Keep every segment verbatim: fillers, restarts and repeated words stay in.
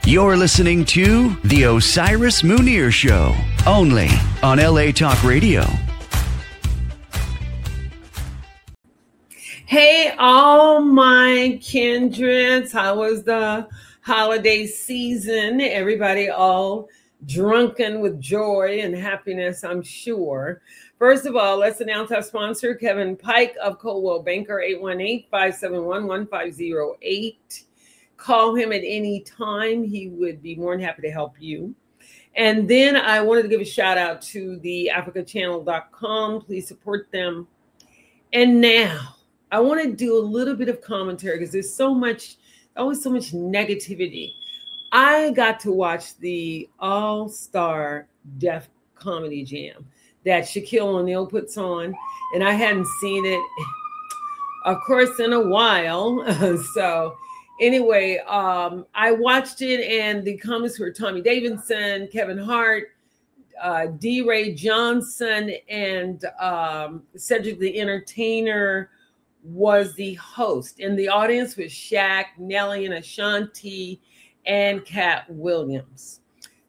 You're listening to The Osiris Munir Show, only on L A Talk Radio. Hey, all my kindreds, how was the holiday season? Everybody all drunken with joy and happiness, I'm sure. First of all, let's announce our sponsor, Kevin Pike of Coldwell Banker, eight one eight, five seven one, one five zero eight. Call him at any time. He would be more than happy to help you. And then I wanted to give a shout out to the africa channel dot com. Please support them. And now I want to do a little bit of commentary because there's so much, always so much negativity. I got to watch the All-Star Def Comedy Jam that Shaquille O'Neal puts on, and I hadn't seen it, of course, in a while. So anyway, um, I watched it, and the comments were Tommy Davidson, Kevin Hart, uh, D. Ray Johnson, and um, Cedric the Entertainer was the host. And the audience was Shaq, Nelly, and Ashanti, and Cat Williams.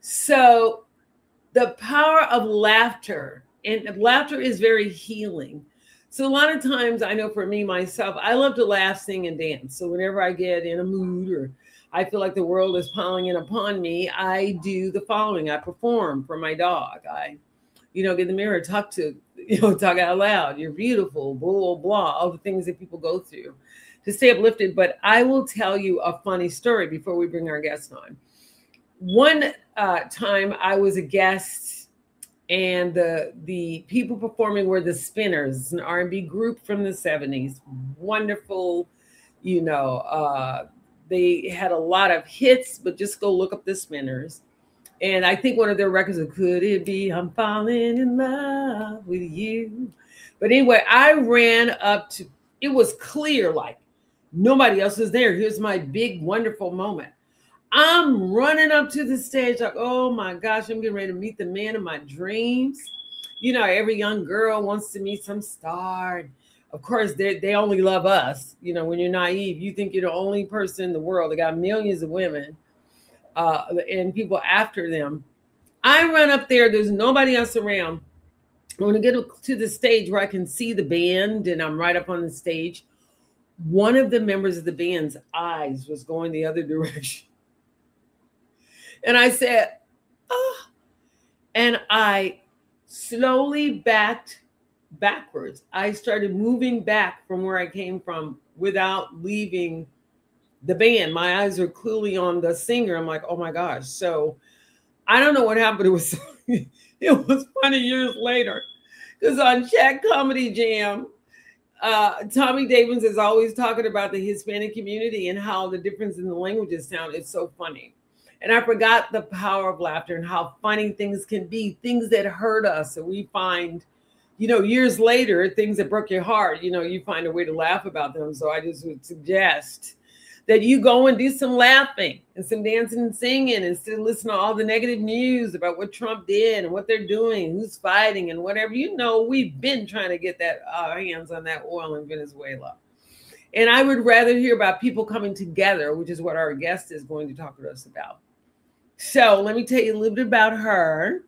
So the power of laughter, and laughter is very healing. So a lot of times, I know for me, myself, I love to laugh, sing, and dance. So whenever I get in a mood or I feel like the world is piling in upon me, I do the following. I perform for my dog. I, you know, get in the mirror, talk to, you know, talk out loud. You're beautiful, blah, blah, blah, all the things that people go through to stay uplifted. But I will tell you a funny story before we bring our guest on. One uh, time I was a guest, and the the people performing were the Spinners, an R and B group from the seventies. Wonderful, you know, uh, they had a lot of hits, but just go look up the Spinners. And I think one of their records was Could It Be I'm Falling in Love with You? But anyway, I ran up to, it was clear, like nobody else was there. Here's my big, wonderful moment. I'm running up to the stage like, oh my gosh, I'm getting ready to meet the man of my dreams. You know, every young girl wants to meet some star. Of course, they they only love us. You know, when you're naive, you think you're the only person in the world. They got millions of women uh, and people after them. I run up there. There's nobody else around. I want to get to the stage where I can see the band, and I'm right up on the stage. One of the members of the band's eyes was going the other direction. And I said, oh, and I slowly backed backwards. I started moving back from where I came from without leaving the band. My eyes are clearly on the singer. I'm like, oh my gosh. So I don't know what happened. It was, it was funny years later. Because on Shaq Comedy Jam, uh, Tommy Davis is always talking about the Hispanic community and how the difference in the languages sound. It's so funny. And I forgot the power of laughter and how funny things can be, things that hurt us. And we find, you know, years later, things that broke your heart, you know, you find a way to laugh about them. So I just would suggest that you go and do some laughing and some dancing and singing instead of listening to all the negative news about what Trump did and what they're doing, who's fighting and whatever. You know, we've been trying to get that uh, hands on that oil in Venezuela. And I would rather hear about people coming together, which is what our guest is going to talk to us about. So let me tell you a little bit about her.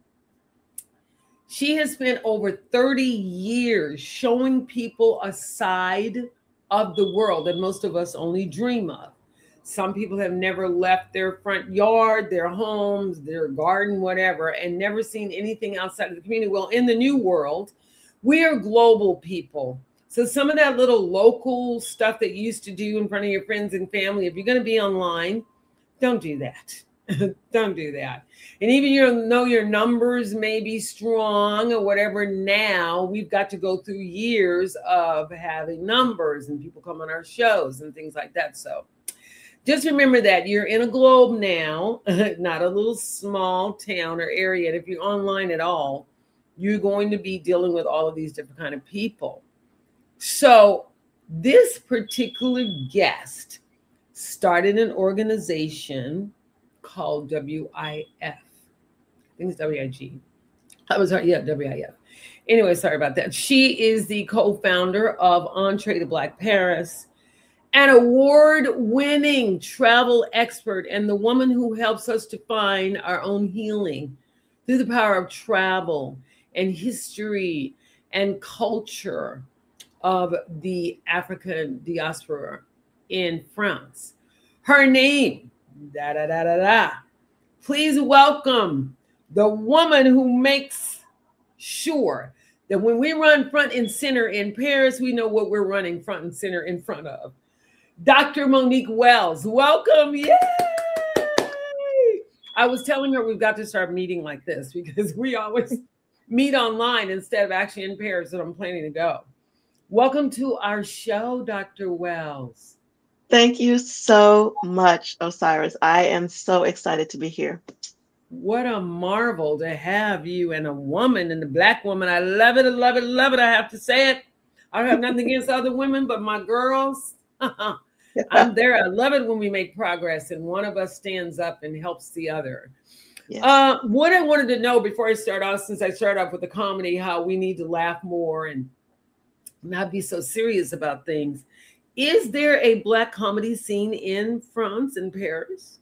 She has spent over thirty years showing people a side of the world that most of us only dream of. Some people have never left their front yard, their homes, their garden, whatever, and never seen anything outside of the community. Well, in the new world, we are global people. So some of that little local stuff that you used to do in front of your friends and family, if you're going to be online, don't do that. Don't do that. And even you know your numbers may be strong or whatever. Now we've got to go through years of having numbers and people come on our shows and things like that. So just remember that you're in a globe now, not a little small town or area. And if you're online at all, you're going to be dealing with all of these different kind of people. So this particular guest started an organization called W I F. I think it's W I G. I was sorry, yeah, W I F. Anyway, sorry about that. She is the co-founder of Entree to Black Paris. an award-winning travel expert and the woman who helps us to find our own healing through the power of travel and history and culture of the African diaspora in France. Her name, da da da da da. Please welcome the woman who makes sure that when we run front and center in Paris, we know what we're running front and center in front of. Doctor Monique Wells, welcome. Yay! I was telling her we've got to start meeting like this because we always meet online instead of actually in Paris, and I'm planning to go. Welcome to our show, Doctor Wells. Thank you so much, Osiris. I am so excited to be here. What a marvel to have you and a woman and a Black woman. I love it, I love it, love it. I have to say it. I don't have nothing against other women, but my girls, I'm there. I love it when we make progress and one of us stands up and helps the other. Yes. Uh, what I wanted to know before I start off, since I start off with the comedy, how we need to laugh more and not be so serious about things. Is there a Black comedy scene in France and Paris?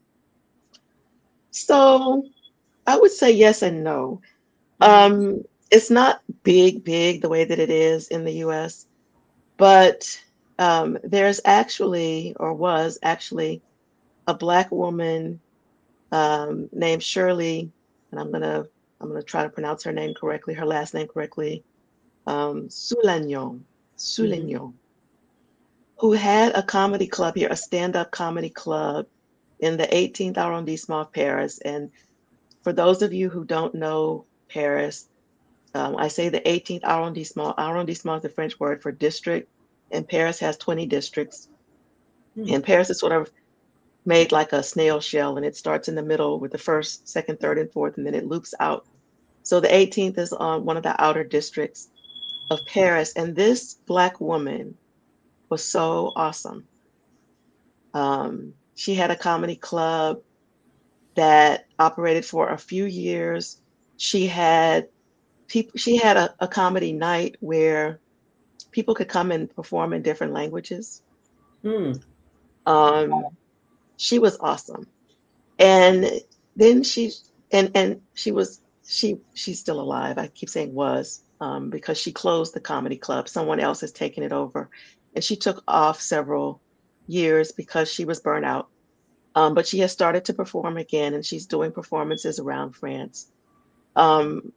So I would say yes and no. Um, it's not big, big the way that it is in the U S, but um, there's actually, or was actually, a Black woman um, named Shirley, and I'm gonna I'm gonna try to pronounce her name correctly, her last name correctly, um, Soulagnon, Soulagnon, mm-hmm. who had a comedy club here, a stand-up comedy club in the eighteenth arrondissement of Paris. And for those of you who don't know Paris, um, I say the eighteenth arrondissement. Arrondissement is the French word for district, and Paris has twenty districts. Mm-hmm. And Paris is sort of made like a snail shell, and it starts in the middle with the first, second, third, and fourth, and then it loops out. So the eighteenth is on one of the outer districts of Paris, and this Black woman was so awesome. Um, she had a comedy club that operated for a few years. She had people. She had a, a comedy night where people could come and perform in different languages. Hmm. Um, she was awesome, and then she and and she was she she's still alive. I keep saying was um, because she closed the comedy club. Someone else has taken it over, and she took off several years because she was burnt out. Um, but she has started to perform again, and she's doing performances around France. Um,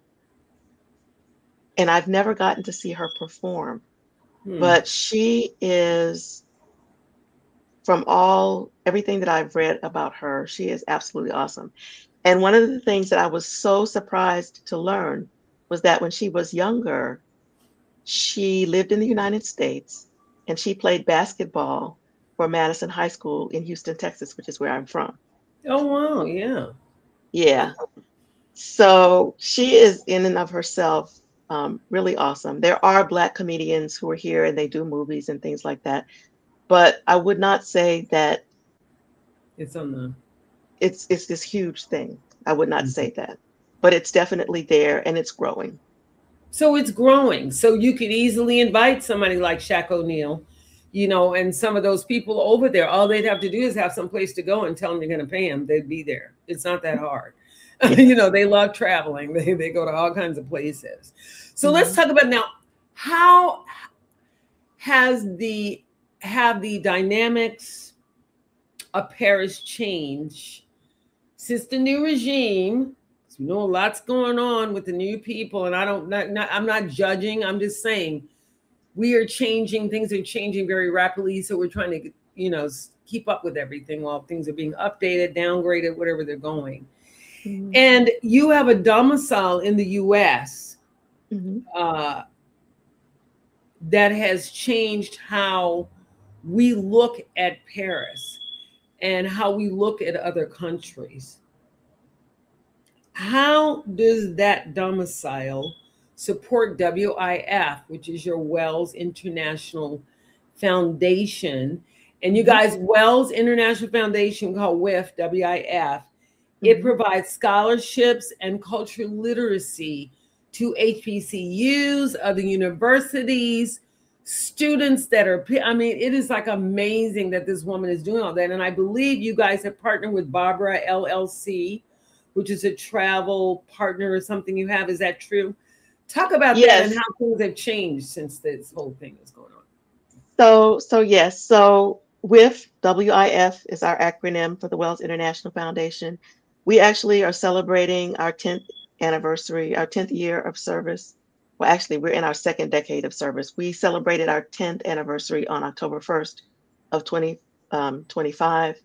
and I've never gotten to see her perform, hmm. but she is, from all everything that I've read about her, she is absolutely awesome. And one of the things that I was so surprised to learn was that when she was younger, she lived in the United States, and she played basketball for Madison High School in Houston, Texas, which is where I'm from. Oh, wow. Yeah. Yeah. So she is in and of herself um, really awesome. There are Black comedians who are here and they do movies and things like that. But I would not say that it's on the it's it's this huge thing. I would not mm-hmm. say that. But it's definitely there and it's growing. So it's growing. So you could easily invite somebody like Shaq O'Neal, you know, and some of those people over there. All they'd have to do is have some place to go and tell them you're going to pay them. They'd be there. It's not that hard. You know, they love traveling. They, they go to all kinds of places. So mm-hmm. let's talk about now, how has the, have the dynamics of Paris changed since the new regime? You know, a lot's going on with the new people, and I don't, not, not, I'm not judging. I'm just saying we are changing. Things are changing very rapidly. So we're trying to, you know, keep up with everything while things are being updated, downgraded, whatever they're going. Mm-hmm. And you have a domicile in the U S mm-hmm. uh, that has changed how we look at Paris and how we look at other countries. How does that domicile support W I F, which is your Wells International Foundation? And you guys, Wells International Foundation, called W I F, W I F, mm-hmm. it provides scholarships and cultural literacy to H B C Us, other universities, students that are, I mean, it is like amazing that this woman is doing all that. And I believe you guys have partnered with Barbara L L C, which is a travel partner or something you have. Is that true? Talk about that and Yes. how things have changed since this whole thing is going on. So, so yes. So WIF, W I F is our acronym for the Wells International Foundation. We actually are celebrating our tenth anniversary, our tenth year of service. Well, actually, we're in our second decade of service. We celebrated our tenth anniversary on October first of twenty twenty-five.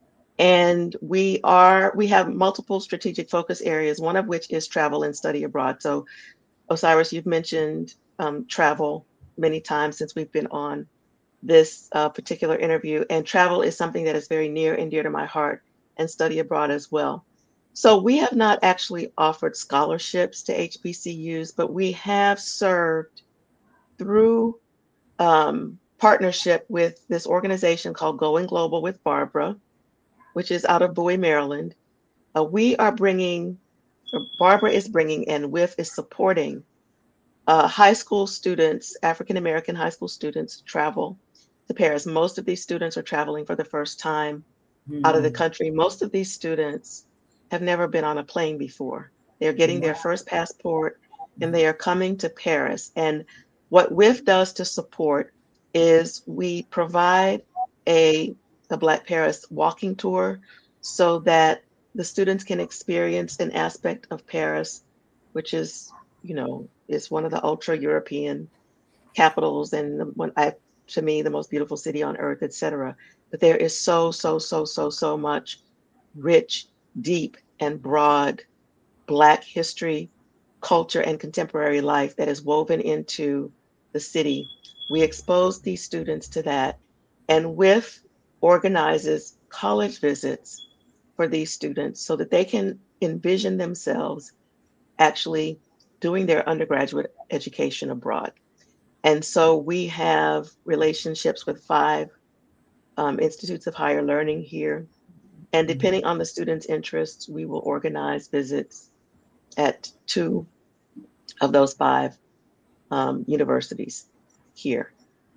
And we are, we have multiple strategic focus areas, one of which is travel and study abroad. So Osiris, you've mentioned um, travel many times since we've been on this uh, particular interview, and travel is something that is very near and dear to my heart, and study abroad as well. So we have not actually offered scholarships to H B C Us, but we have served through um, partnership with this organization called Going Global with Barbara, which is out of Bowie, Maryland. Uh, we are bringing, or Barbara is bringing, and WIF is supporting uh, high school students, African American high school students, travel to Paris. Most of these students are traveling for the first time out of the country. Most of these students have never been on a plane before. They're getting their first passport and they are coming to Paris. And what WIF does to support is we provide a, a Black Paris walking tour so that the students can experience an aspect of Paris, which is, you know, is one of the ultra European capitals and one, I, to me, the most beautiful city on earth, et cetera. But there is so, so, so, so, so much rich, deep, and broad Black history, culture, and contemporary life that is woven into the city. We expose these students to that, and WIF organizes college visits for these students so that they can envision themselves actually doing their undergraduate education abroad. And so we have relationships with five um, institutes of higher learning here. And depending on the students' interests, we will organize visits at two of those five um, universities here.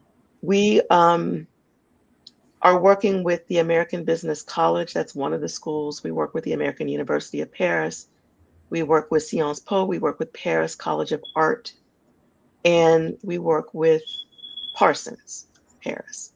We um, are working with the American Business College. That's one of the schools. We work with the American University of Paris. We work with Sciences Po. We work with Paris College of Art. And we work with Parsons, Paris.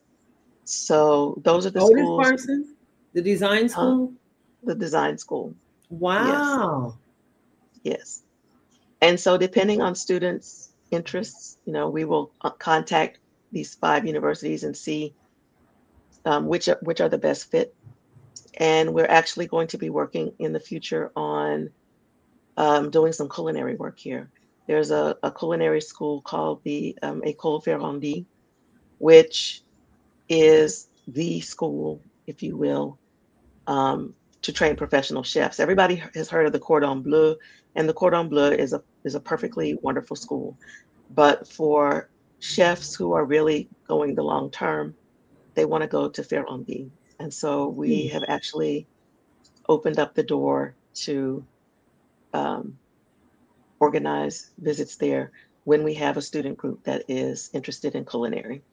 So those are the Otis schools. Parsons, the design school? Uh, the design school. Wow. Yes. Yes. And so depending on students' interests, you know, we will contact these five universities and see um, which, are, which are the best fit. And we're actually going to be working in the future on um, doing some culinary work here. There's a, a culinary school called the um, École Ferrandi, which is the school, if you will, um, to train professional chefs. Everybody has heard of the Cordon Bleu, and the Cordon Bleu is a is a perfectly wonderful school. But for chefs who are really going the long term, they want to go to Ferrandi. And so we have actually opened up the door to um, organize visits there when we have a student group that is interested in culinary.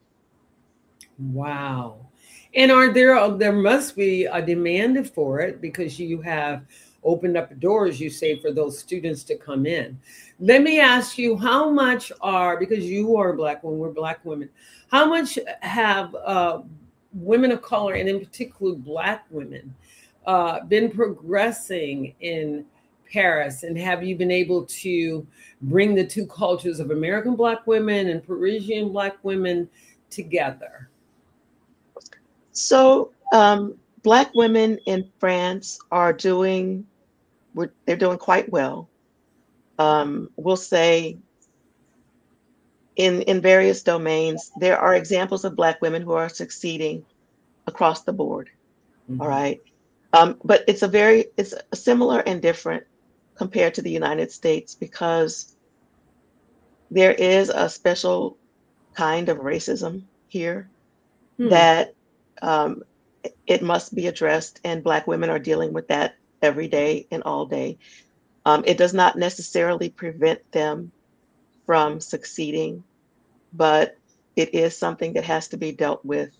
Wow. And are there, there must be a demand for it because you have opened up the doors, you say, for those students to come in. Let me ask you, how much are, because you are Black women, we're Black women, how much have uh, women of color, and in particular Black women, uh, been progressing in Paris? And have you been able to bring the two cultures of American Black women and Parisian Black women together? So um, Black women in France are doing, they're doing quite well. Um, we'll say in, in various domains, there are examples of Black women who are succeeding across the board. Mm-hmm. All right. Um, but it's a very, it's similar and different compared to the United States because there is a special kind of racism here hmm. that um, it must be addressed, and Black women are dealing with that every day and all day. Um, it does not necessarily prevent them from succeeding, but it is something that has to be dealt with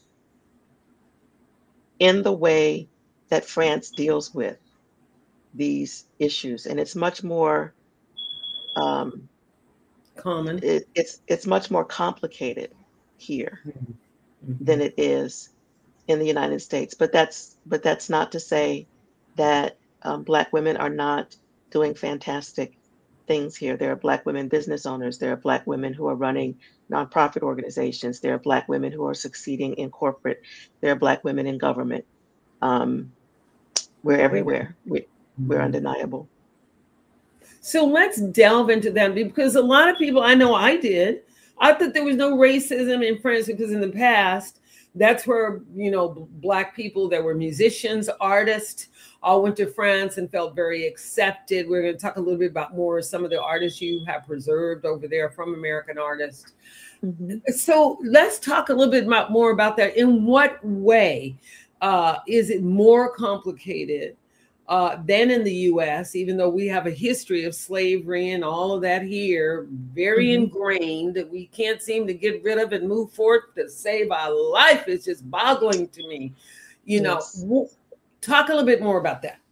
in the way that France deals with these issues. And it's much more um, Common. it, it's it's much more complicated here Mm-hmm. than it is in the United States. But that's but that's not to say that um, Black women are not doing fantastic things here. There are Black women business owners. There are Black women who are running nonprofit organizations. There are Black women who are succeeding in corporate. There are Black women in government. Um, we're everywhere. We, we're Mm-hmm. undeniable. So let's delve into that because a lot of people, I know I did, I thought there was no racism in France because in the past, that's where, you know, Black people that were musicians, artists, all went to France and felt very accepted. We're going to talk a little bit about more of some of the artists you have preserved over there from American artists. Mm-hmm. So let's talk a little bit about, more about that. In what way uh, is it more complicated uh, than in the U S, even though we have a history of slavery and all of that here, very Mm-hmm. ingrained that we can't seem to get rid of and move forward to save our life? It's just boggling to me. You know, Yes. w- talk a little bit more about that.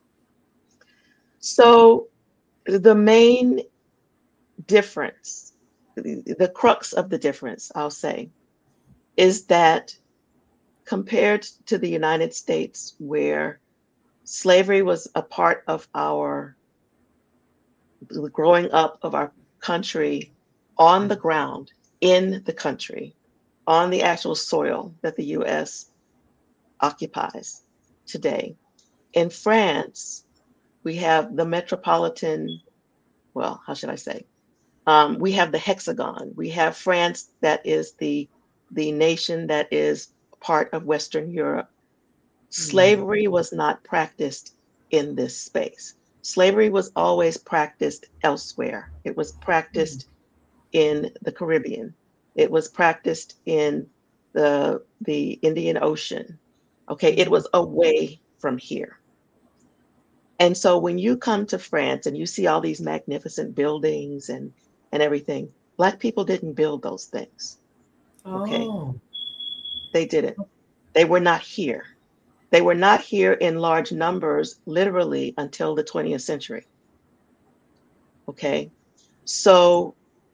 So the main difference, the, the crux of the difference, I'll say, is that compared to the United States, where slavery was a part of our the growing up of our country on the ground, in the country, on the actual soil that the U S occupies today. In France, we have the metropolitan, well, how should I say? Um, we have the hexagon. We have France that is the the nation that is part of Western Europe. Slavery was not practiced in this space. Slavery was always practiced elsewhere. It was practiced in the Caribbean. It was practiced in the the Indian Ocean. Okay, it was away from here. And so when you come to France and you see all these magnificent buildings and and everything, Black people didn't build those things. Okay, Oh, they didn't. They were not here. They were not here in large numbers, literally, until the twentieth century. Okay, so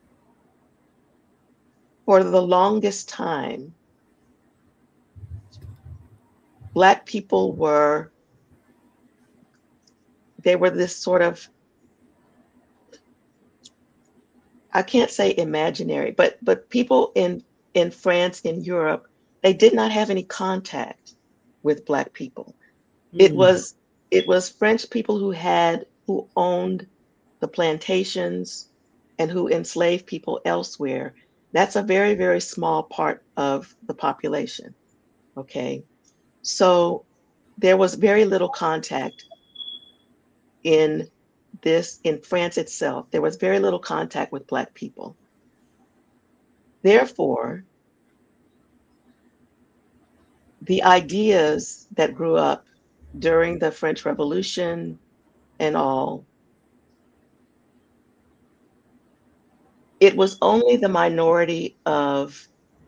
for the longest time, Black people were, they were this sort of, I can't say imaginary, but but people in in France, in Europe, they did not have any contact with Black people. It mm. was it was French people who had who owned the plantations and who enslaved people elsewhere. That's a very, very small part of the population. Okay. So there was very little contact in this, in France itself. There was very little contact with Black people. Therefore, the ideas that grew up during the French Revolution and all, it was only the minority of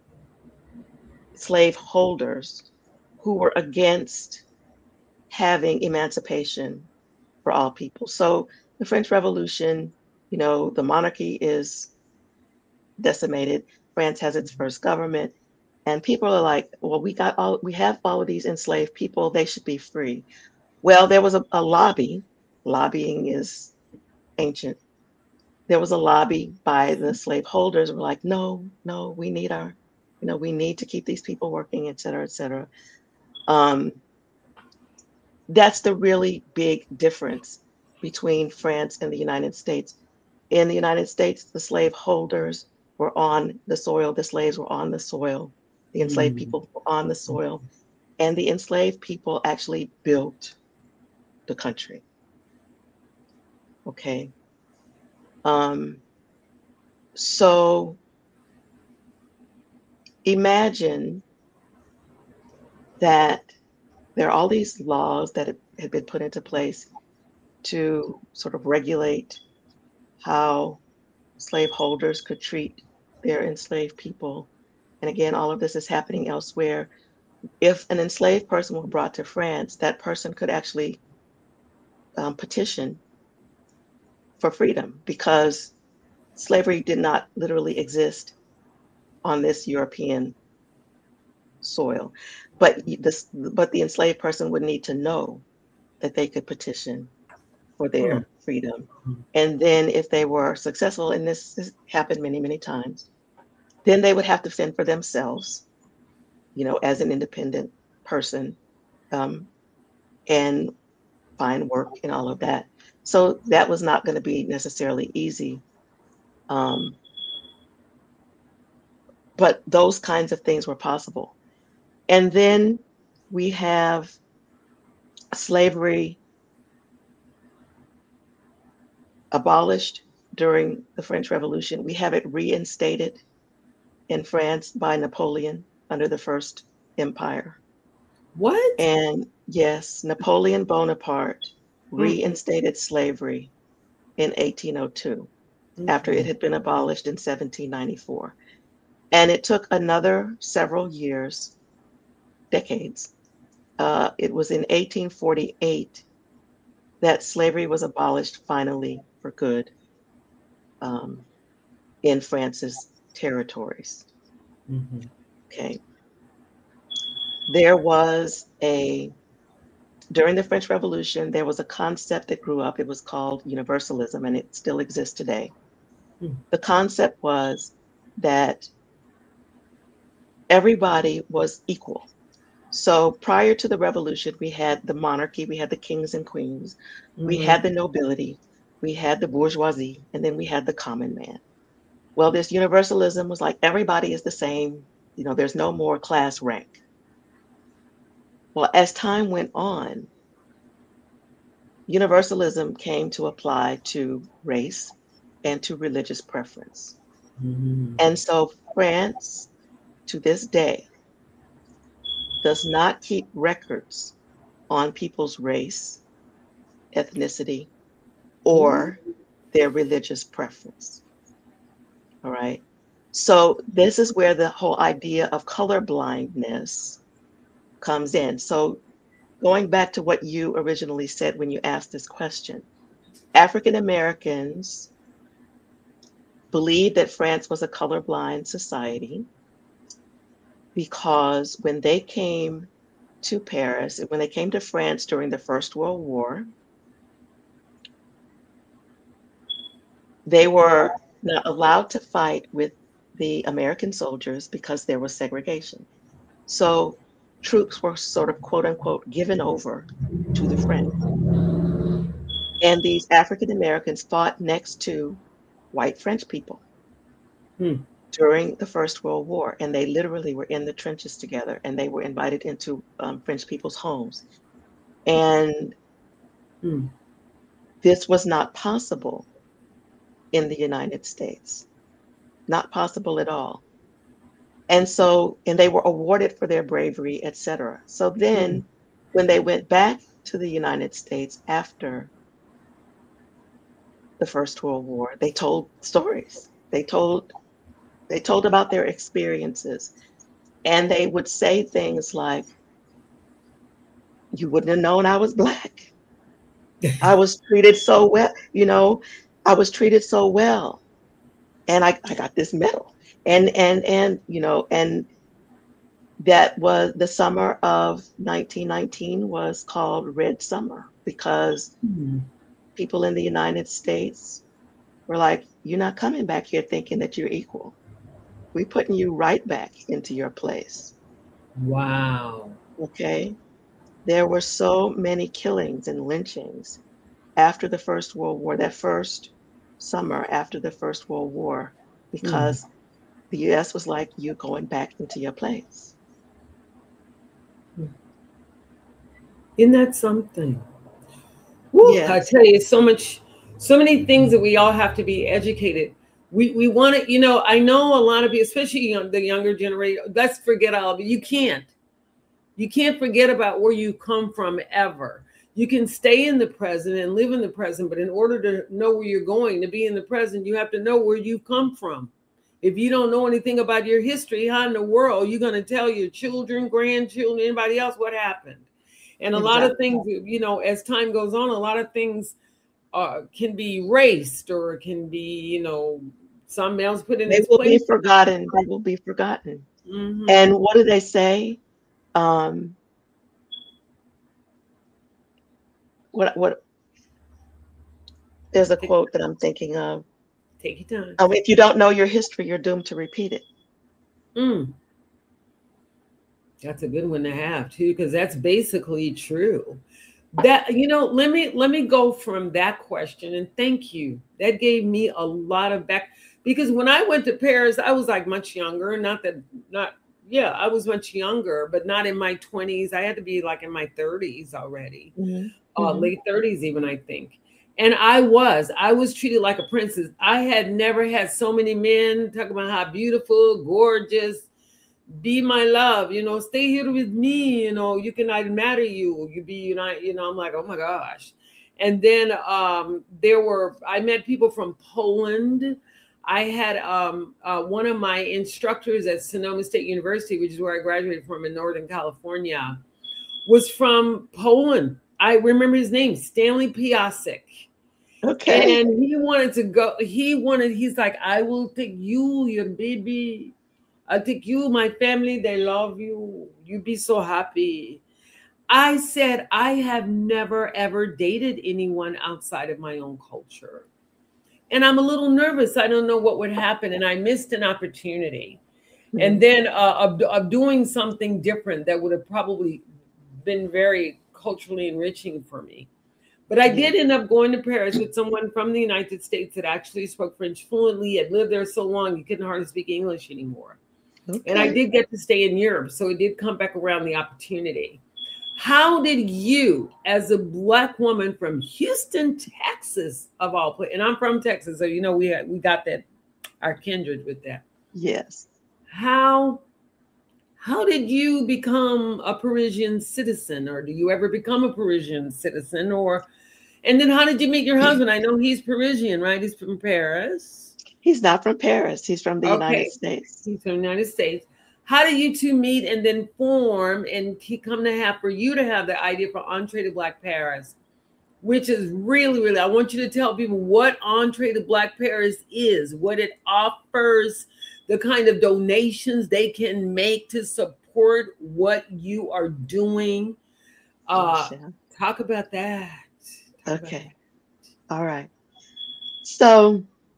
slave holders who were against having emancipation for all people. So the French Revolution, you know, the monarchy is decimated. France has its first government, and people are like, well, we got all, we have all of these enslaved people, they should be free. Well, there was a, a lobby. Lobbying is ancient. There was a lobby by the slave holders who were like, no, no, we need our, you know, we need to keep these people working, et cetera, et cetera. Um, that's the really big difference between France and the United States. In the United States, the slave holders were on the soil, the slaves were on the soil, the enslaved Mm. people were on the soil, and the enslaved people actually built the country. Okay. Um, so imagine that there are all these laws that have been put into place to sort of regulate how slaveholders could treat their enslaved people. and again, all of this is happening elsewhere. If an enslaved person were brought to France, that person could actually um, petition for freedom because slavery did not literally exist on this European soil. But this, but the enslaved person would need to know that they could petition for their Hmm. freedom. And then if they were successful, and this has happened many, many times, then they would have to fend for themselves, you know, as an independent person, um, and find work and all of that. So that was not going to be necessarily easy. Um, but those kinds of things were possible. And then we have slavery abolished during the French Revolution. We have it reinstated in France by Napoleon under the First Empire. What? And yes, Napoleon Bonaparte reinstated slavery in eighteen oh two after it had been abolished in seventeen ninety-four. And it took another several years, decades. Uh, it was in eighteen forty-eight that slavery was abolished finally for good um, in France's territories. Mm-hmm. Okay. There was a, during the French Revolution, there was a concept that grew up. It was called universalism, and it still exists today. Hmm. The concept was that everybody was equal. So prior to the revolution, we had the monarchy, we had the kings and queens, we Mhm. had the nobility, we had the bourgeoisie, and then we had the common man. Well, this universalism was like everybody is the same, you know, there's no more class rank. Well, as time went on, universalism came to apply to race and to religious preference. Mhm. And so France, to this day, does not keep records on people's race, ethnicity, or their religious preference. All right. So this is where the whole idea of color blindness comes in. So going back to what you originally said when you asked this question, African Americans believed that France was a colorblind society because when they came to Paris, when they came to France during the First World War, they were not allowed to fight with the American soldiers because there was segregation. So troops were sort of quote unquote given over to the French. And these African Americans fought next to white French people Hmm. during the First World War. And they literally were in the trenches together and they were invited into um, French people's homes. And Hmm. this was not possible in the United States, not possible at all. And so, and they were awarded for their bravery, et cetera. So then when they went back to the United States after the First World War, they told stories. They told they told about their experiences. And they would say things like, you wouldn't have known I was Black. I was treated so well, you know, I was treated so well. And I, I got this medal. And and and you know, and that was the summer of nineteen nineteen was called Red Summer because Hmm. people in the United States were like, you're not coming back here thinking that you're equal. We're putting you right back into your place. Wow. Okay. There were so many killings and lynchings after the First World War, that first summer after the First World War, Hmm. because the U S was like, you're going back into your place. Isn't that something? Woo, I Yes. tell you, so much, so many things that we all have to be educated. We we want to, you know, I know a lot of you, especially young, the younger generation, let's forget all of it. You can't. You can't forget about where you come from ever. You can stay in the present and live in the present, but in order to know where you're going, to be in the present, you have to know where you've come from. If you don't know anything about your history, how in the world are you going to tell your children, grandchildren, anybody else what happened? And a lot of Exactly. things, you know, as time goes on, a lot of things uh, can be erased or can be, you know, something else put in They its will be place. forgotten. They will be forgotten. Mm-hmm. And what do they say? Um, what what there's a Take, quote that I'm thinking of. take your time. Um, if you don't know your history, you're doomed to repeat it. Mm, that's a good one to have too, because that's basically true. That, you know, let me let me go from that question, and thank you. That gave me a lot of back, because when I went to Paris, I was like much younger. Not that not yeah, I was much younger, but not in my twenties. I had to be like in my thirties already, Hmm. uh, Hmm. late thirties even, I think. And I was I was treated like a princess. I had never had so many men talking about how beautiful, gorgeous, be my love, you know, stay here with me, you know, you can, I'd marry you, you be unite, you know, I'm like, oh my gosh. And then um there were, I met people from Poland. I had um uh, one of my instructors at Sonoma State University, which is where I graduated from in Northern California, was from Poland. I remember his name, Stanley Piasek. Okay. And he wanted to go, he wanted, he's like, I will take you, your baby. I'll take you, my family, they love you. You be so happy. I said, I have never ever dated anyone outside of my own culture. And I'm a little nervous. I don't know what would happen. And I missed an opportunity. And Mhm. then uh, of, of doing something different that would have probably been very culturally enriching for me. But I Yeah. did end up going to Paris with someone from the United States that actually spoke French fluently, had lived there so long, you couldn't hardly speak English anymore. And I Okay. did get to stay in Europe, so it did come back around the opportunity. How did you, as a Black woman from Houston, Texas, of all places, and I'm from Texas, so you know we had, we got that, our kindred with that. Yes. How how did you become a Parisian citizen, or do you ever become a Parisian citizen, or and then how did you meet your husband? I know he's Parisian, right? He's from Paris. He's not from Paris. He's from the United Okay. States. He's from the United States. How did you two meet and then form and he come to have, for you to have the idea for Entree to Black Paris, which is really, really, I want you to tell people what Entree to Black Paris is, what it offers, the kind of donations they can make to support what you are doing. Yes, Uh, yeah. talk about that. Talk about Okay. All right. So,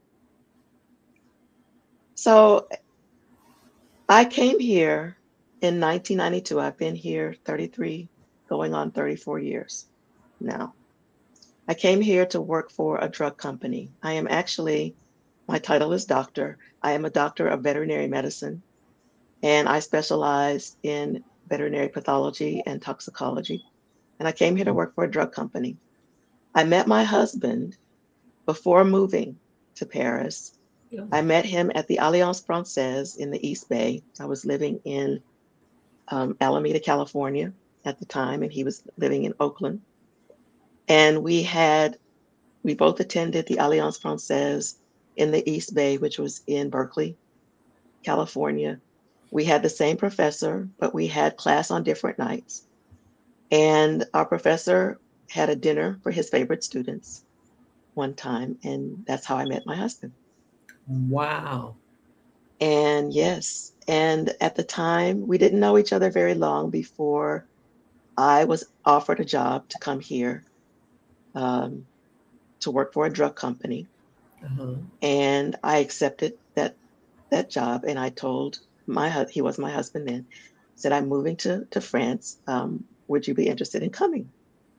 so I came here in nineteen ninety-two. I've been here thirty-three, going on thirty-four years now. I came here to work for a drug company. I am actually, my title is doctor. I am a doctor of veterinary medicine, and I specialize in veterinary pathology and toxicology. And I came here to work for a drug company. I met my husband before moving to Paris. that. I met him at the Alliance Francaise in the East Bay. I was living in um, Alameda, California at the time, and he was living in Oakland. And we had, we both attended the Alliance Francaise in the East Bay, which was in Berkeley, California. We had the same professor, but we had class on different nights. And our professor had a dinner for his favorite students one time, and that's how I met my husband. Wow. And yes, and at the time, we didn't know each other very long before I was offered a job to come here um, to work for a drug company. Uh-huh. And I accepted that that job. And I told my hu- he was my husband then, said, I'm moving to, to France. Um, would you be interested in coming?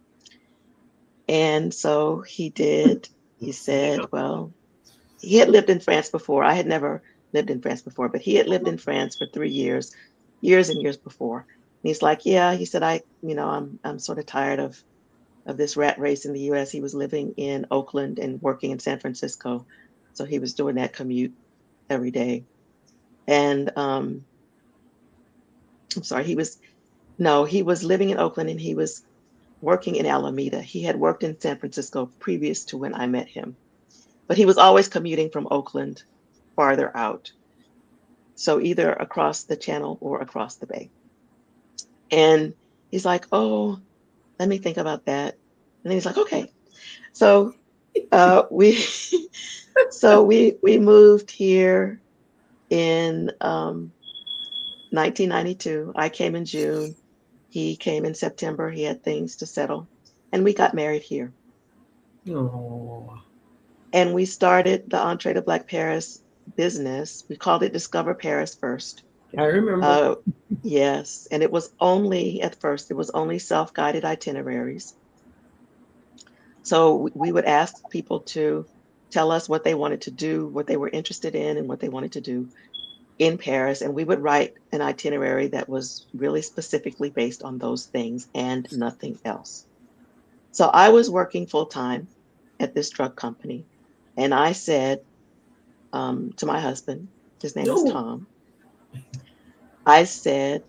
And so he did. He said, Yeah. well, he had lived in France before. I had never lived in France before, but he had lived in France for three years, years and years before. And he's like, yeah, he said, I, you know, I'm I'm sort of tired of of this rat race in the U S. He was living in Oakland and working in San Francisco. So he was doing that commute every day. And um, I'm sorry, he was no, he was living in Oakland and he was working in Alameda. He had worked in San Francisco previous to when I met him, but he was always commuting from Oakland farther out. So either across the channel or across the bay. And he's like, oh, let me think about that. And then he's like, okay. So uh, we so we we moved here in um, nineteen ninety-two. I came in June. He came in September. He had things to settle. And we got married here. Oh. And we started the Entree to Black Paris business. We called it Discover Paris first. I remember. Uh, yes. And it was only, at first, it was only self-guided itineraries. So we would ask people to tell us what they wanted to do, what they were interested in, and what they wanted to do in Paris. And we would write an itinerary that was really specifically based on those things and nothing else. So I was working full-time at this drug company. And I said um, to my husband, his name is Tom, I said,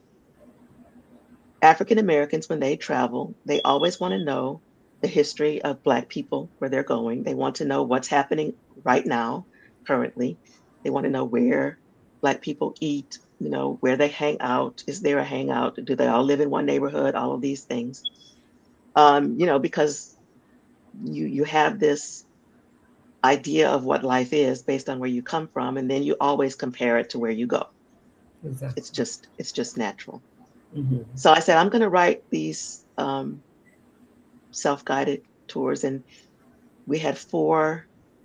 African Americans, when they travel, they always want to know the history of Black people, where they're going. They want to know what's happening right now, currently. They want to know where Black people eat, you know, where they hang out. Is there a hangout? Do they all live in one neighborhood? All of these things. Um, you know, because you you have this idea of what life is based on where you come from, and then you always compare it to where you go. Exactly. It's just it's just natural. Mm-hmm. So I said, I'm going to write these um, self-guided tours, and we had four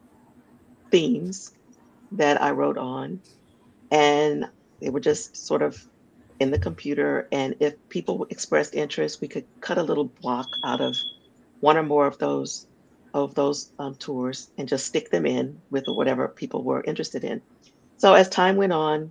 themes that I wrote on, and they were just sort of in the computer. And if people expressed interest, we could cut a little block out of one or more of those of those um, tours and just stick them in with whatever people were interested in. So as time went on,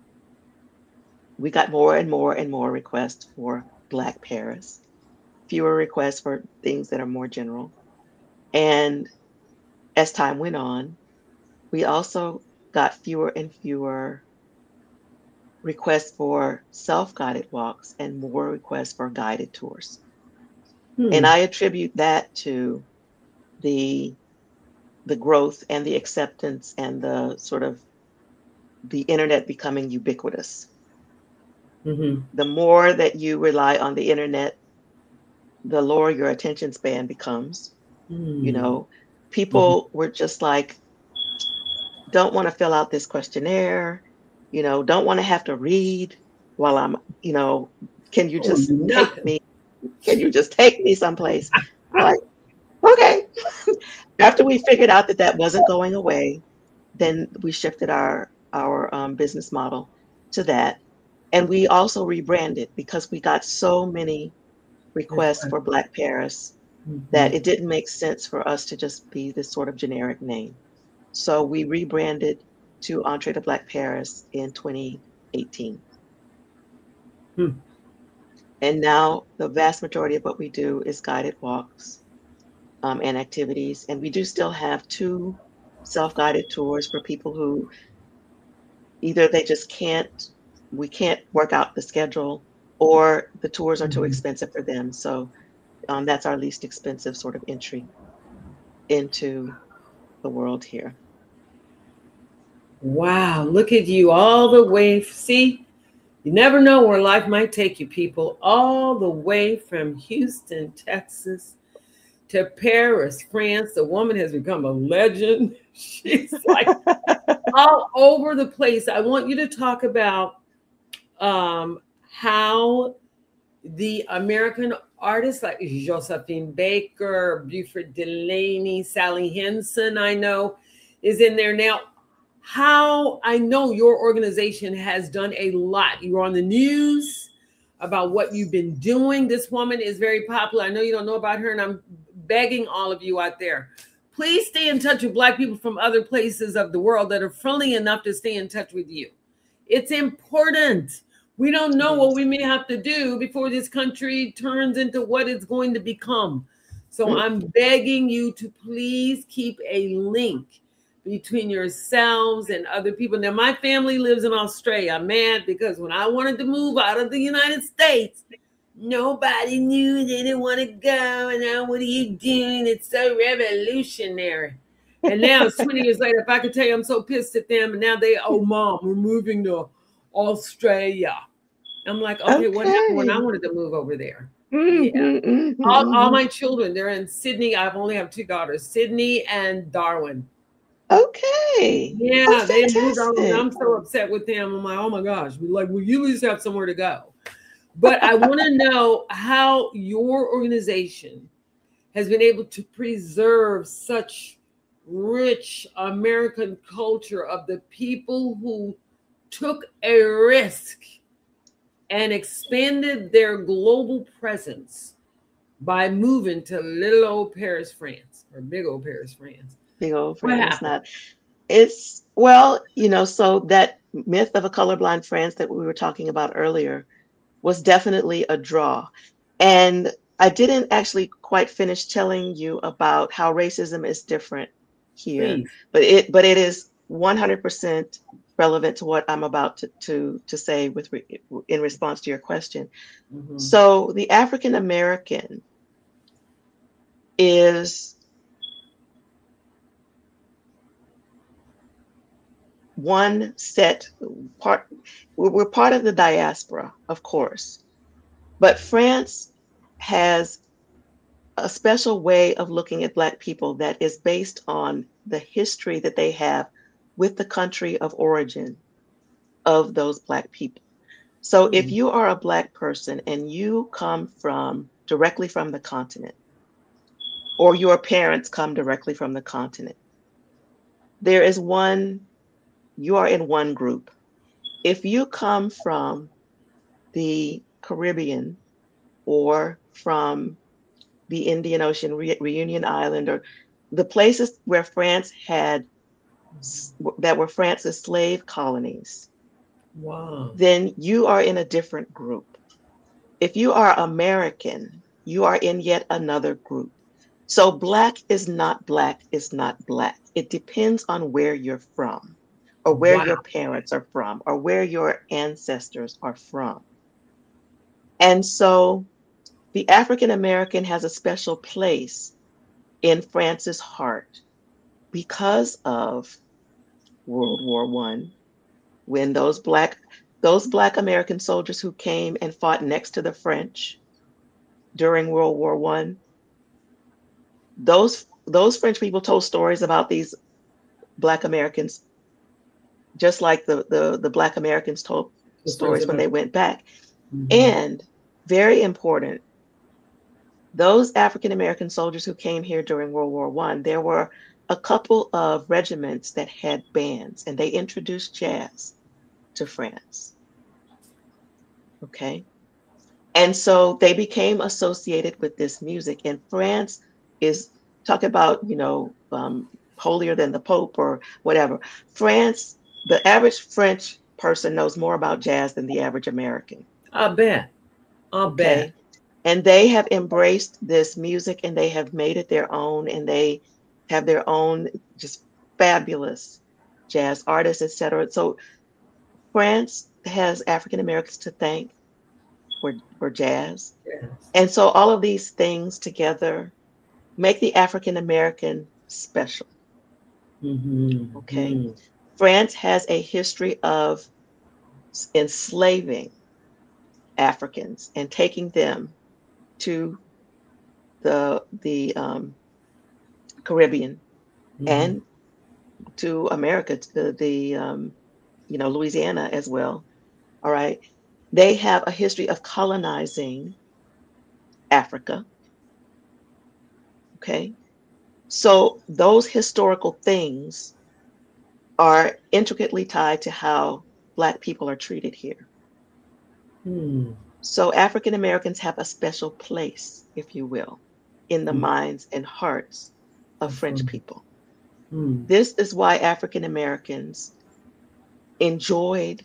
we got more and more and more requests for Black Paris, fewer requests for things that are more general. And as time went on, we also got fewer and fewer requests for self-guided walks and more requests for guided tours. Hmm. And I attribute that to the the growth and the acceptance and the sort of the internet becoming ubiquitous. Mm-hmm. The more that you rely on the internet, the lower your attention span becomes. Mm. You know, people mm-hmm. were just like, don't want to fill out this questionnaire, you know, don't want to have to read while I'm, you know, can you just oh, take me? Can you just take me someplace? I'm like, okay. After we figured out that that wasn't going away, then we shifted our our um, business model to that. And we also rebranded because we got so many requests for Black Paris mm-hmm. that it didn't make sense for us to just be this sort of generic name. So we rebranded to Entree to Black Paris in twenty eighteen. Hmm. And now the vast majority of what we do is guided walks um, and activities. And we do still have two self-guided tours for people who either they just can't, we can't work out the schedule, or the tours are too mm-hmm. expensive for them. So um, that's our least expensive sort of entry into the world here. Wow, look at you all the way. See, you never know where life might take you, people. All the way from Houston, Texas to Paris, France. The woman has become a legend. She's like all over the place. I want you to talk about um, how the American artists like Josephine Baker, Buford Delaney, Sally Henson, I know, is in there now. How I know your organization has done a lot. You're on the news about what you've been doing. This woman is very popular. I know you don't know about her, and I'm begging all of you out there, please stay in touch with Black people from other places of the world that are friendly enough to stay in touch with you. It's important. We don't know what we may have to do before this country turns into what it's going to become. So I'm begging you to please keep a link between yourselves and other people. Now, my family lives in Australia. I'm mad because when I wanted to move out of the United States, nobody knew. They didn't want to go. And now, what are you doing? It's so revolutionary. And now it's twenty years later. If I could tell you, I'm so pissed at them. And now they, oh, Mom, we're moving to Australia. I'm like, okay, okay, what happened when I wanted to move over there? Mm-hmm, Yeah. mm-hmm. All, all my children, they're in Sydney. I've only have two daughters, Sydney and Darwin. Okay. Yeah, Oh, they moved on, and fantastic. I'm so upset with them. I'm like, oh my gosh, we like, well, you at least have somewhere to go. But I want to know how your organization has been able to preserve such rich American culture of the people who took a risk and expanded their global presence by moving to little old Paris, France, or big old Paris, France. Big old What France, happened? not. It's, well, you know, so that myth of a colorblind France that we were talking about earlier was definitely a draw. And I didn't actually quite finish telling you about how racism is different here, Please. but it but it is one hundred percent relevant to what I'm about to to, to say with re, in response to your question. Mm-hmm. So the African American is one set part. We're part of the diaspora, of course, but France has a special way of looking at Black people that is based on the history that they have with the country of origin of those Black people. So if you are a Black person and you come from directly from the continent, or your parents come directly from the continent, there is one, you are in one group. If you come from the Caribbean or from the Indian Ocean, Re- Reunion Island, or the places where France had, that were France's slave colonies, Wow. then you are in a different group. If you are American, you are in yet another group. So Black is not Black is not Black. It depends on where you're from, or where Wow. your parents are from, or where your ancestors are from. And so the African American has a special place in France's heart because of World War One, when those black those black American soldiers who came and fought next to the French during World War One, those those French people told stories about these Black Americans, just like the the, the Black Americans told stories when they went back. Mm-hmm. And very important, those African American soldiers who came here during World War One, there were a couple of regiments that had bands, and they introduced jazz to France. Okay. And so they became associated with this music. And France is, talk about, you know, um, holier than the Pope or whatever. France, the average French person knows more about jazz than the average American. I bet. I okay. bet. And they have embraced this music and they have made it their own, and they have their own just fabulous jazz artists, et cetera. So France has African Americans to thank for, for jazz. Yes. And so all of these things together make the African American special. Mm-hmm. Okay. Mm-hmm. France has a history of enslaving Africans and taking them to the the um, Caribbean, mm-hmm. and to America, to the um, you know, Louisiana as well. All right, they have a history of colonizing Africa. Okay, so those historical things are intricately tied to how Black people are treated here. Hmm. So African Americans have a special place, if you will, in the mm. minds and hearts of mm-hmm. French people. Mm. This is why African Americans enjoyed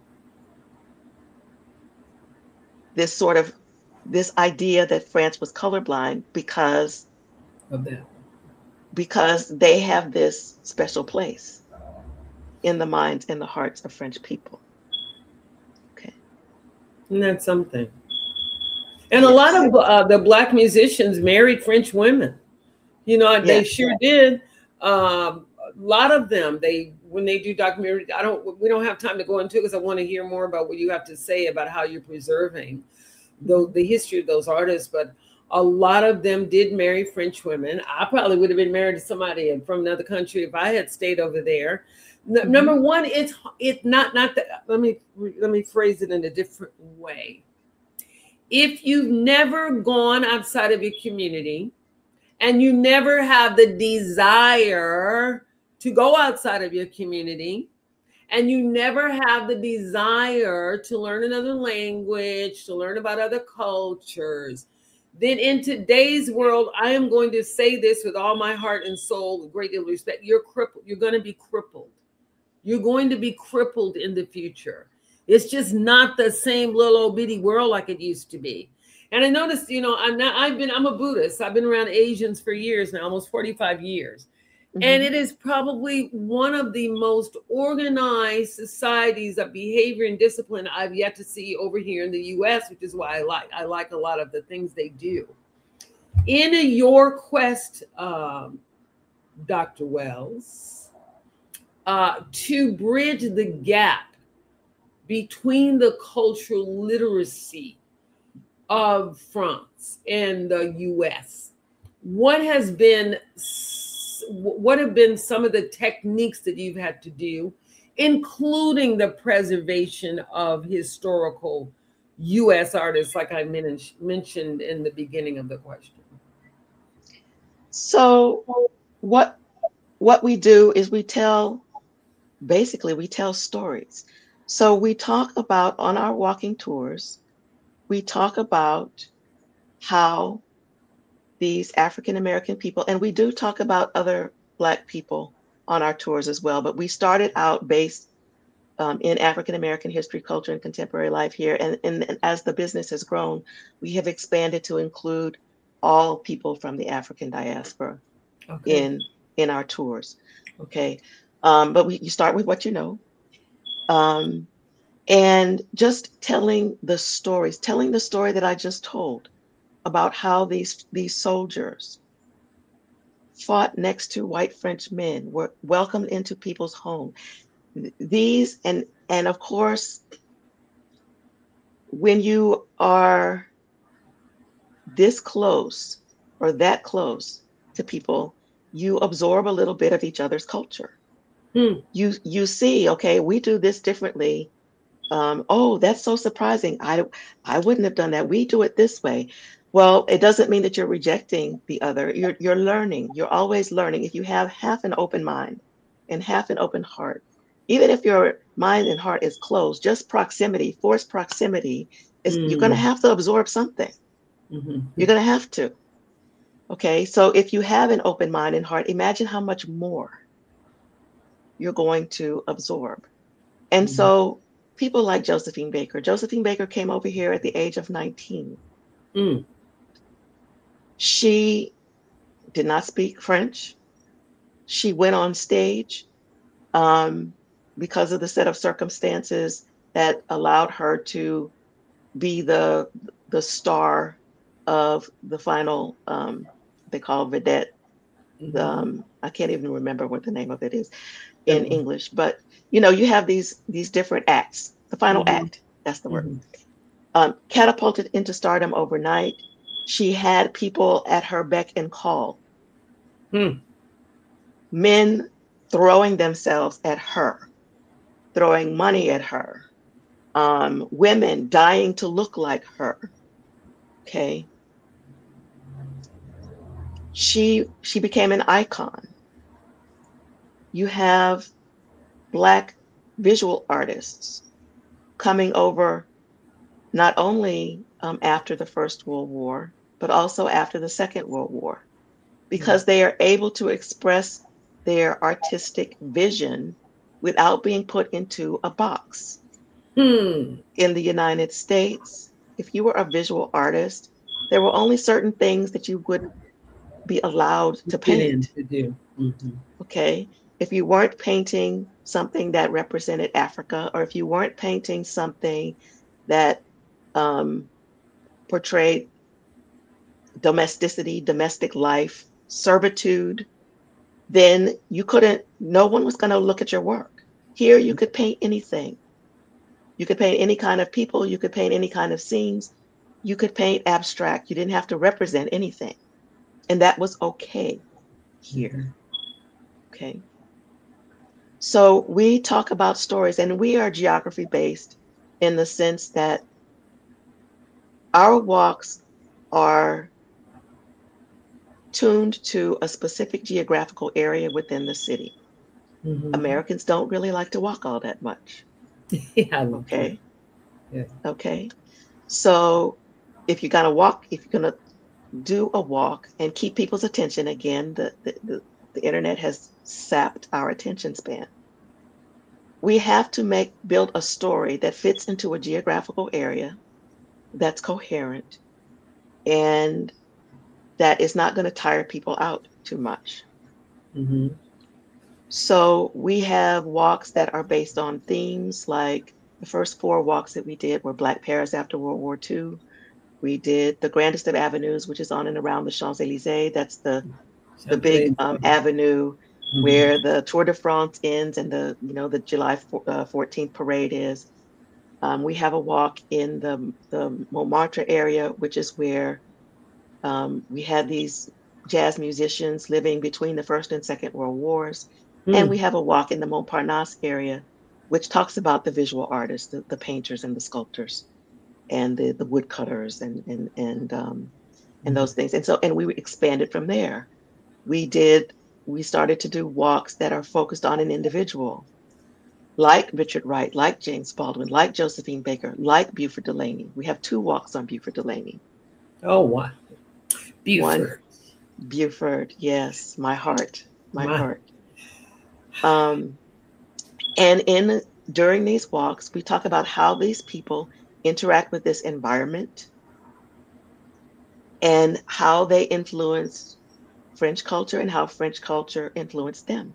this sort of, this idea that France was colorblind, because of that. Because they have this special place in the minds and the hearts of French people. Okay. And that's something. And yes. a lot of uh, the Black musicians married French women. You know, yes. they sure did. Um, a lot of them, they when they do documentary, I don't, we don't have time to go into it because I want to hear more about what you have to say about how you're preserving the, the history of those artists. But a lot of them did marry French women. I probably would have been married to somebody from another country if I had stayed over there. Mm-hmm. Number one, it's it's not not that. Let me let me phrase it in a different way. If you've never gone outside of your community, and you never have the desire to go outside of your community, and you never have the desire to learn another language, to learn about other cultures, then in today's world, I am going to say this with all my heart and soul, with great deal of respect, you're crippled. You're going to be crippled. You're going to be crippled in the future. It's just not the same little old bitty world like it used to be. And I noticed, you know, I'm not, I've been, I'm a Buddhist. I've been around Asians for years now, almost forty-five years. Mm-hmm. And it is probably one of the most organized societies of behavior and discipline I've yet to see over here in the U S, which is why I like, I like a lot of the things they do. In a, your quest, um, Doctor Wells, uh, to bridge the gap between the cultural literacy of France and the U S, what has been, what have been some of the techniques that you've had to do, including the preservation of historical U S artists, like I men- mentioned in the beginning of the question? So what what we do is we tell, basically we tell stories. So we talk about, on our walking tours, we talk about how these African-American people, and we do talk about other Black people on our tours as well, but we started out based um, in African-American history, culture, and contemporary life here. And, and, and as the business has grown, we have expanded to include all people from the African diaspora okay. in, in our tours. Okay. Um, but we, you start with what you know. Um, and just telling the stories, telling the story that I just told about how these, these soldiers fought next to white French men, were welcomed into people's home. These, and, and of course, when you are this close or that close to people, you absorb a little bit of each other's culture. Hmm. You, you see, okay, we do this differently. Um, oh, that's so surprising. I, I wouldn't have done that. We do it this way. Well, it doesn't mean that you're rejecting the other. You're, you're learning. You're always learning. If you have half an open mind and half an open heart, even if your mind and heart is closed, just proximity, forced proximity, is mm. you're going to have to absorb something. Mm-hmm. You're going to have to. Okay, so if you have an open mind and heart, imagine how much more you're going to absorb. And mm-hmm. so people like Josephine Baker. Josephine Baker came over here at the age of nineteen. Mm. She did not speak French. She went on stage um, because of the set of circumstances that allowed her to be the the star of the final, um, they call vedette. Mm-hmm. Um, I can't even remember what the name of it is in mm-hmm. English, but you know, you have these these different acts. The final mm-hmm. act, that's the word. Mm-hmm. Um, catapulted into stardom overnight. She had people at her beck and call. Hmm. Men throwing themselves at her, throwing money at her. Um, women dying to look like her. Okay. She she became an icon. You have Black visual artists coming over not only um, after the First World War, but also after the Second World War, because mm-hmm. they are able to express their artistic vision without being put into a box. Hmm. In the United States, if you were a visual artist, there were only certain things that you would be allowed to paint. To do. Mm-hmm. Okay. If you weren't painting something that represented Africa, or if you weren't painting something that um, portrayed domesticity, domestic life, servitude, then you couldn't, no one was going to look at your work. Here, you could paint anything. You could paint any kind of people. You could paint any kind of scenes. You could paint abstract. You didn't have to represent anything. And that was okay here. Okay. So we talk about stories, and we are geography based in the sense that our walks are tuned to a specific geographical area within the city. Mm-hmm. Americans don't really like to walk all that much. Yeah. Okay. Yeah. Okay. So if you're gonna walk, if you're gonna do a walk and keep people's attention, again, the the, the, the internet has sapped our attention span. We have to make build a story that fits into a geographical area that's coherent and that is not going to tire people out too much. Mm-hmm. So we have walks that are based on themes, like the first four walks that we did were Black Paris after World War Two. We did the Grandest of Avenues, which is on and around the Champs-Élysées. That's the the big um, avenue mm-hmm. where the Tour de France ends and the you know the July fourteenth parade is. Um, we have a walk in the the Montmartre area, which is where um, we had these jazz musicians living between the First and Second World Wars. Mm. And we have a walk in the Montparnasse area, which talks about the visual artists, the, the painters and the sculptors, and the, the woodcutters and and and um, and those things. And so, and we expanded from there. We did. We started to do walks that are focused on an individual, like Richard Wright, like James Baldwin, like Josephine Baker, like Buford Delaney. We have two walks on Buford Delaney. Oh, wow. Buford. One, Buford, yes, my heart, my wow. heart. Um, and in during these walks, we talk about how these people interact with this environment and how they influence French culture and how French culture influenced them.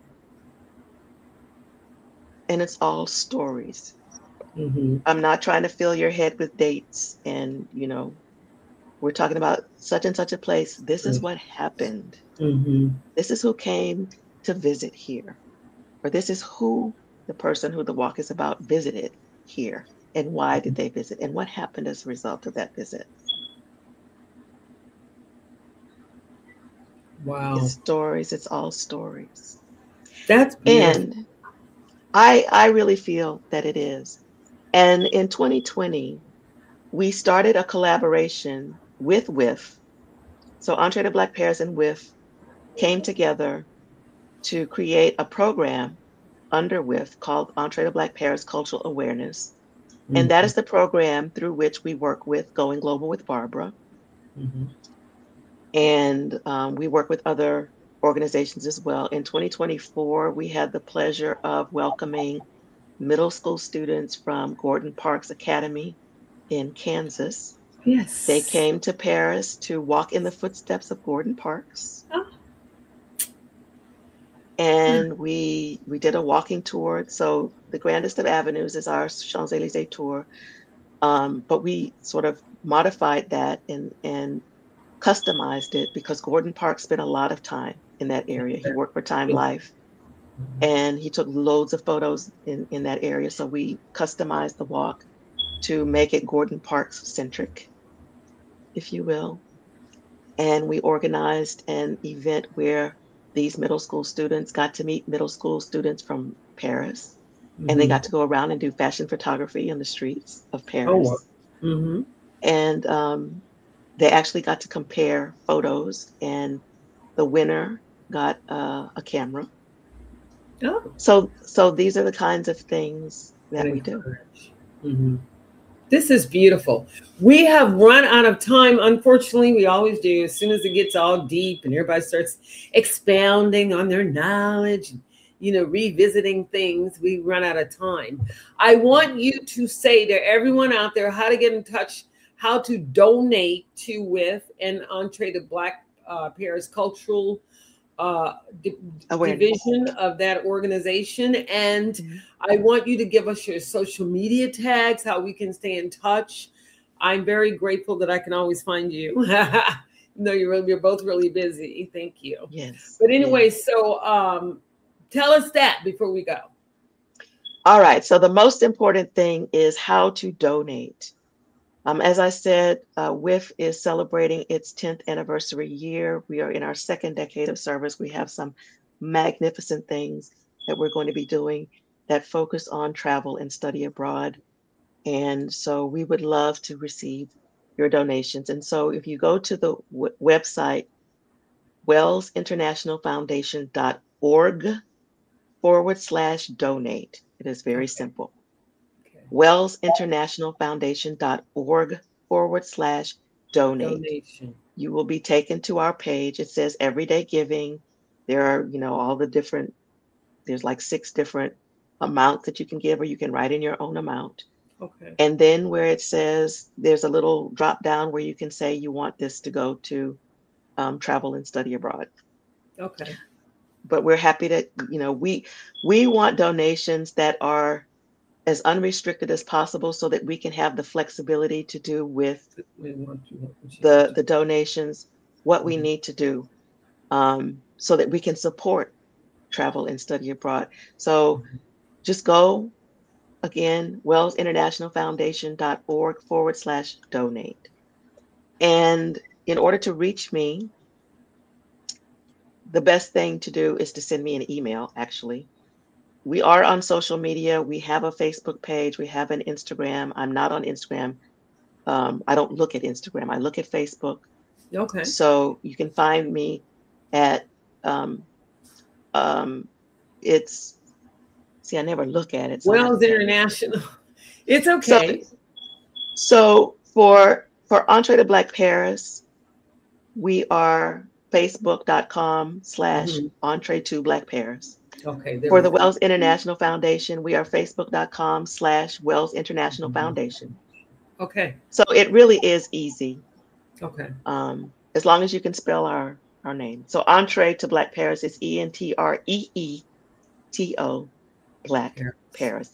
And it's all stories. Mm-hmm. I'm not trying to fill your head with dates and, you know, we're talking about such and such a place. This is what happened. Mm-hmm. This is who came to visit here. Or this is who the person who the walk is about visited here. And why did they visit? And what happened as a result of that visit? Wow. It's stories. It's all stories. That's beautiful. And I, I really feel that it is. And in twenty twenty, we started a collaboration with W I F. So Entrée de Black Paris and W I F came together to create a program under W I F called Entrée de Black Paris Cultural Awareness. Mm-hmm. And that is the program through which we work with Going Global with Barbara. Mm-hmm. And um, we work with other organizations as well. In twenty twenty-four, we had the pleasure of welcoming middle school students from Gordon Parks Academy in Kansas. Yes. They came to Paris to walk in the footsteps of Gordon Parks. Oh. And we we did a walking tour. So the Grandest of Avenues is our Champs-Élysées tour. Um, but we sort of modified that and, and customized it because Gordon Parks spent a lot of time in that area. He worked for Time Life and he took loads of photos in, in that area. So we customized the walk to make it Gordon Parks centric, if you will. And we organized an event where these middle school students got to meet middle school students from Paris. Mm-hmm. And they got to go around and do fashion photography on the streets of Paris. Oh, wow. Mm-hmm. And um, they actually got to compare photos, and the winner got uh, a camera. Oh. So, so these are the kinds of things that we do. Mm-hmm. This is beautiful. We have run out of time. Unfortunately, we always do. As soon as it gets all deep and everybody starts expounding on their knowledge, you know, revisiting things, we run out of time. I want you to say to everyone out there how to get in touch, how to donate to W I F and Entrée de Black uh, Paris Cultural uh, di- division of that organization. And mm-hmm. I want you to give us your social media tags, how we can stay in touch. I'm very grateful that I can always find you. No, you're really, you're both really busy. Thank you. Yes. But anyway, yes. so um, tell us that before we go. All right. So the most important thing is how to donate. Um, as I said, uh, W I F is celebrating its tenth anniversary year. We are in our second decade of service. We have some magnificent things that we're going to be doing that focus on travel and study abroad. And so we would love to receive your donations. And so if you go to the w- website, wells international foundation dot org forward slash donate, it is very Okay. simple. Okay. wells international foundation dot org forward slash donate. Donation. You will be taken to our page. It says everyday giving. There are, you know, all the different, there's like six different amounts that you can give, or you can write in your own amount. Okay. And then where it says, there's a little drop down where you can say you want this to go to um, travel and study abroad. Okay. But we're happy that, you know, we we want donations that are as unrestricted as possible so that we can have the flexibility to do with We want you- the, the donations what we Mhm. need to do um, so that we can support travel and study abroad. So just go again, wells international foundation dot org forward slash donate. And in order to reach me, the best thing to do is to send me an email, actually. We are on social media. We have a Facebook page. We have an Instagram. I'm not on Instagram. Um, I don't look at Instagram. I look at Facebook. Okay. So you can find me at, um, um, it's, see, I never look at it. So I have Wells to tell you. International. It's So, okay. so for for Entree to Black Paris, we are facebook.com slash Mhm. Entree to Black Paris. Okay. There For we the go. Wells International Foundation, we are facebook.com slash Wells International Mhm. Foundation. Okay. So it really is easy, Okay. um, as long as you can spell our, our name. So Entree to Black Paris is E N T R E E T O Black Paris. Paris.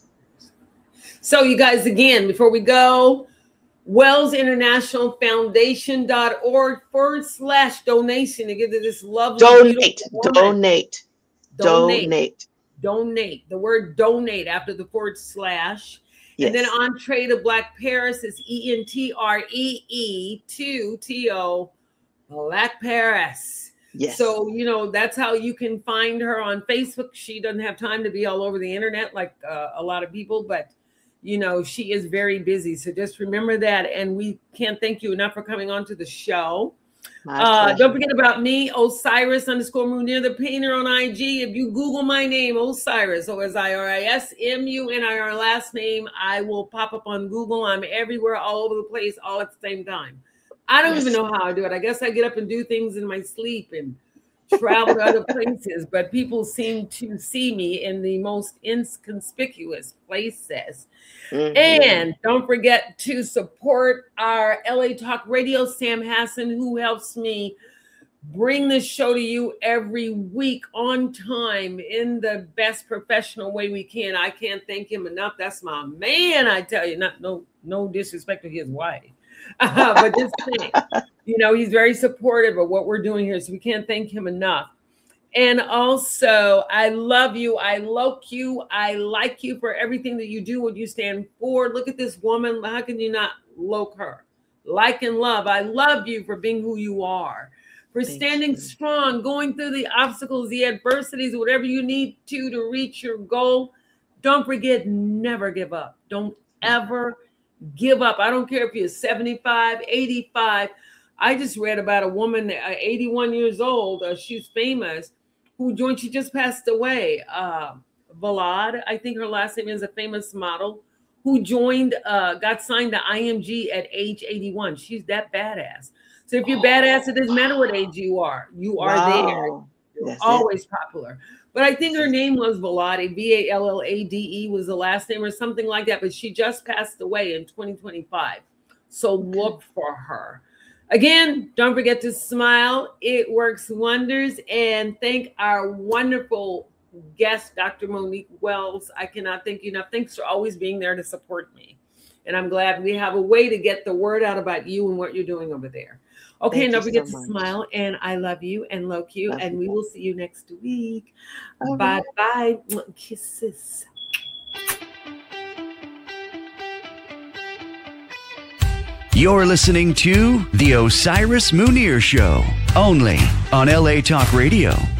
So you guys, again, before we go, wells international foundation dot org forward slash donation to give to this lovely, Donate, beautiful woman. donate, Donate. donate. Donate. The word donate after the forward slash. Yes. And then Entree to Black Paris is E N T R E E two T O Black Paris. Yes. So, you know, that's how you can find her on Facebook. She doesn't have time to be all over the internet like uh, a lot of people, but, you know, she is very busy. So just remember that. And we can't thank you enough for coming on to the show. My Uh, pleasure. don't forget about me, Osiris underscore Munir the painter on I G. If you Google my name, Osiris, O S I R I S M U N I R last name, I will pop up on Google. I'm everywhere, all over the place, all at the same time. I don't Yes. even know how I do it. I guess I get up and do things in my sleep and travel to other places, but people seem to see me in the most inconspicuous places. Mhm. And don't forget to support our L A Talk Radio, Sam Hassan, who helps me bring this show to you every week on time in the best professional way we can. I can't thank him enough. That's my man, I tell you. Not no no disrespect to his wife, uh, but just saying, you know, he's very supportive of what we're doing here, so we can't thank him enough. And also, I love you. I love you. I like you for everything that you do, what you stand for. Look at this woman. How can you not like her? Like and love. I love you for being who you are, for Thank standing you. strong, going through the obstacles, the adversities, whatever you need to to reach your goal. Don't forget, never give up. Don't ever give up. I don't care if you're seventy-five, eighty-five. I just read about a woman, uh, eighty-one years old. Uh, she's famous, who joined, she just passed away. Uh, Vlad, I think her last name is, a famous model who joined, uh, got signed to I M G at age eighty-one. She's that badass. So if you're badass, it doesn't matter what age you are. You are there. Wow. You're That's it. always popular. But I think her name was Vlade, V A L L A D E was the last name or something like that. But she just passed away in twenty twenty-five. So look for her. Again, don't forget to smile. It works wonders. And thank our wonderful guest, Doctor Monique Wells. I cannot thank you enough. Thanks for always being there to support me. And I'm glad we have a way to get the word out about you and what you're doing over there. Okay, Thank and don't you forget so to much. smile. And I love you and love you. Love And you we back. will see you next week. Okay. Bye bye. Kisses. You're listening to The Osiris Munir Show, only on L A Talk Radio.